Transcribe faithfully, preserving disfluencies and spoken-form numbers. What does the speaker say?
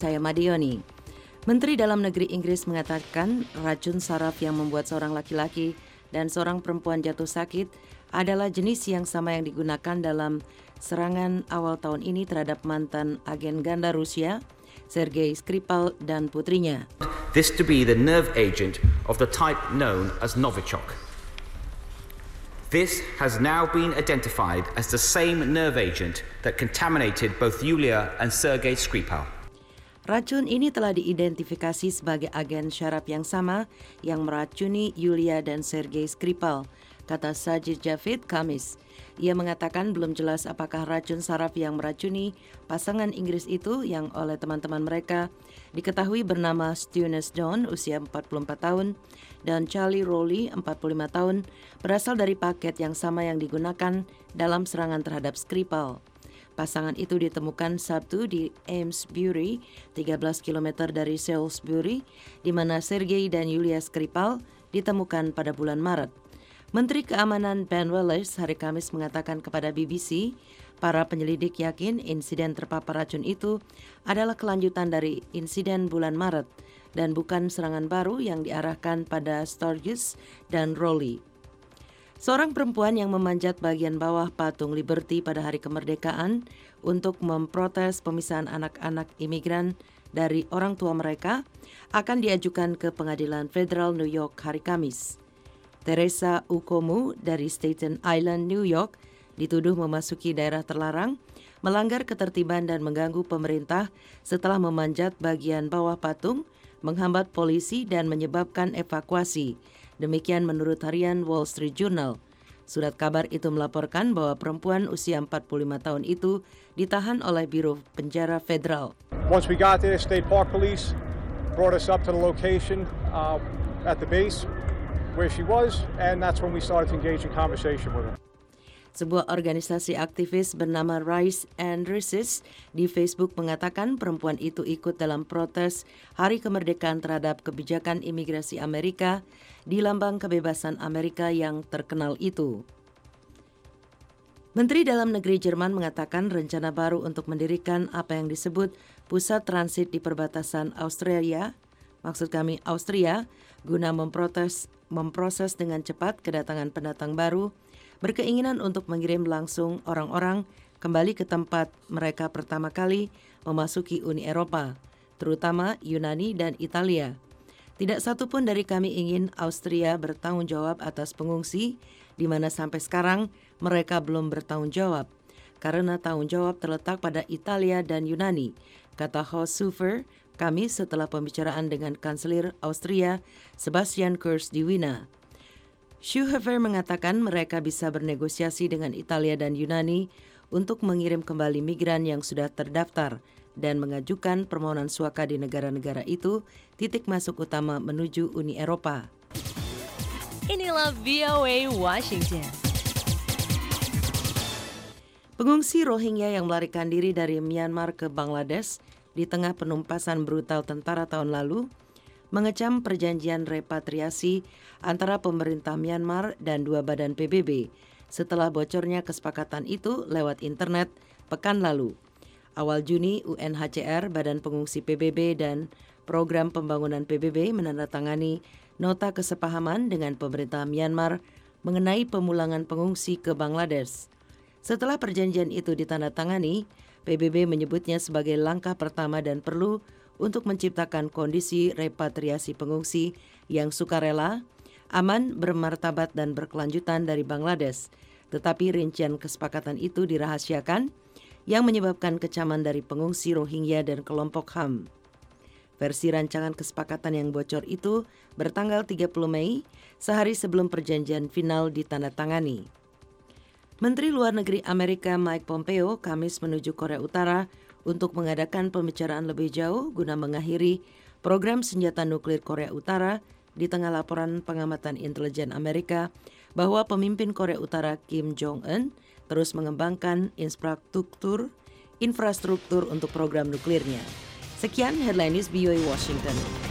Saya Madioni. Menteri Dalam Negeri Inggris mengatakan racun saraf yang membuat seorang laki-laki dan seorang perempuan jatuh sakit adalah jenis yang sama yang digunakan dalam serangan awal tahun ini terhadap mantan agen ganda Rusia, Sergei Skripal dan putrinya. This to be the nerve agent of the type known as Novichok. This has now been identified as the same nerve agent that contaminated both Yulia and Sergei Skripal. Racun ini telah diidentifikasi sebagai agen syaraf yang sama yang meracuni Yulia dan Sergei Skripal, kata Sajid Javid Kamis. Ia mengatakan belum jelas apakah racun saraf yang meracuni pasangan Inggris itu yang oleh teman-teman mereka diketahui bernama Stewnes Dawn usia empat puluh empat tahun dan Charlie Rowley empat puluh lima tahun berasal dari paket yang sama yang digunakan dalam serangan terhadap Skripal. Pasangan itu ditemukan Sabtu di Amesbury, tiga belas kilometer dari Salisbury, di mana Sergei dan Yulia Skripal ditemukan pada bulan Maret. Menteri Keamanan Ben Wallace hari Kamis mengatakan kepada B B C, para penyelidik yakin insiden terpapar racun itu adalah kelanjutan dari insiden bulan Maret dan bukan serangan baru yang diarahkan pada Sturgis dan Rowley. Seorang perempuan yang memanjat bagian bawah patung Liberty pada hari kemerdekaan untuk memprotes pemisahan anak-anak imigran dari orang tua mereka akan diajukan ke Pengadilan Federal New York hari Kamis. Teresa Ukomu dari Staten Island, New York, dituduh memasuki daerah terlarang, melanggar ketertiban dan mengganggu pemerintah setelah memanjat bagian bawah patung, menghambat polisi dan menyebabkan evakuasi. Demikian menurut harian Wall Street Journal. Surat kabar itu melaporkan bahwa perempuan usia empat puluh lima tahun itu ditahan oleh Biro Penjara Federal. Once we got there, State Park Police brought us up to the location uh, at the base where she was, and that's when we started to engage in conversation with her. Sebuah organisasi aktivis bernama Rise and Resist di Facebook mengatakan perempuan itu ikut dalam protes Hari Kemerdekaan terhadap kebijakan imigrasi Amerika di lambang kebebasan Amerika yang terkenal itu. Menteri Dalam Negeri Jerman mengatakan rencana baru untuk mendirikan apa yang disebut pusat transit di perbatasan Australia, maksud kami Austria, guna memprotes, memproses dengan cepat kedatangan pendatang baru, berkeinginan untuk mengirim langsung orang-orang kembali ke tempat mereka pertama kali memasuki Uni Eropa, terutama Yunani dan Italia. Tidak satu pun dari kami ingin Austria bertanggung jawab atas pengungsi, di mana sampai sekarang mereka belum bertanggung jawab, karena tanggung jawab terletak pada Italia dan Yunani, kata Horst Seehofer kami setelah pembicaraan dengan Kanselir Austria Sebastian Kurz di Wina. Seehofer mengatakan mereka bisa bernegosiasi dengan Italia dan Yunani untuk mengirim kembali migran yang sudah terdaftar dan mengajukan permohonan suaka di negara-negara itu, titik masuk utama menuju Uni Eropa. Inilah V O A Washington. Pengungsi Rohingya yang melarikan diri dari Myanmar ke Bangladesh di tengah penumpasan brutal tentara tahun lalu mengecam perjanjian repatriasi antara pemerintah Myanmar dan dua badan P B B setelah bocornya kesepakatan itu lewat internet pekan lalu. Awal Juni, U N H C R, Badan Pengungsi P B B dan Program Pembangunan P B B menandatangani nota kesepahaman dengan pemerintah Myanmar mengenai pemulangan pengungsi ke Bangladesh. Setelah perjanjian itu ditandatangani, P B B menyebutnya sebagai langkah pertama dan perlu untuk menciptakan kondisi repatriasi pengungsi yang sukarela, aman, bermartabat dan berkelanjutan dari Bangladesh. Tetapi rincian kesepakatan itu dirahasiakan yang menyebabkan kecaman dari pengungsi Rohingya dan kelompok H A M. Versi rancangan kesepakatan yang bocor itu bertanggal tiga puluh Mei, sehari sebelum perjanjian final ditandatangani. Menteri Luar Negeri Amerika Mike Pompeo Kamis menuju Korea Utara untuk mengadakan pembicaraan lebih jauh guna mengakhiri program senjata nuklir Korea Utara di tengah laporan pengamatan intelijen Amerika bahwa pemimpin Korea Utara Kim Jong-un terus mengembangkan infrastruktur infrastruktur untuk program nuklirnya. Sekian Headline News V O A Washington.